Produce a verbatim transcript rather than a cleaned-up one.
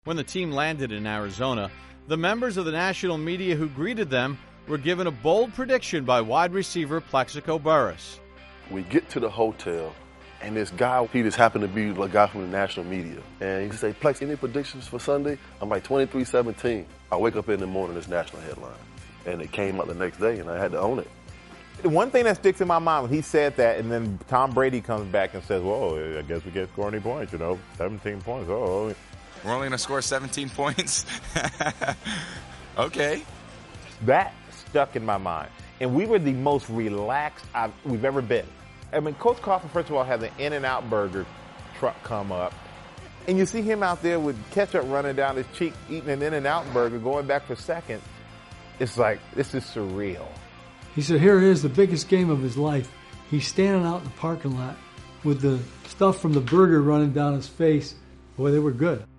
When the team landed in Arizona, the members of the national media who greeted them were given a bold prediction by wide receiver Plaxico Burress. We get to the hotel, and this guy, he just happened to be a guy from the national media. And he said, Plex, any predictions for Sunday? I'm like, twenty-three seventeen. I wake up in the morning, this national headline. And it came out the next day, and I had to own it. The one thing that sticks in my mind when he said that, and then Tom Brady comes back and says, well, I guess we can't score any points, you know, seventeen points. Oh, we're only going to score seventeen points? Okay. That stuck in my mind. And we were the most relaxed I've, we've ever been. I mean, Coach Coughlin, first of all, had the In-N-Out Burger truck come up. And you see him out there with ketchup running down his cheek, eating an In-N-Out Burger, going back for seconds. It's like, this is surreal. He said, here it is, the biggest game of his life. He's standing out in the parking lot with the stuff from the burger running down his face. Boy, they were good.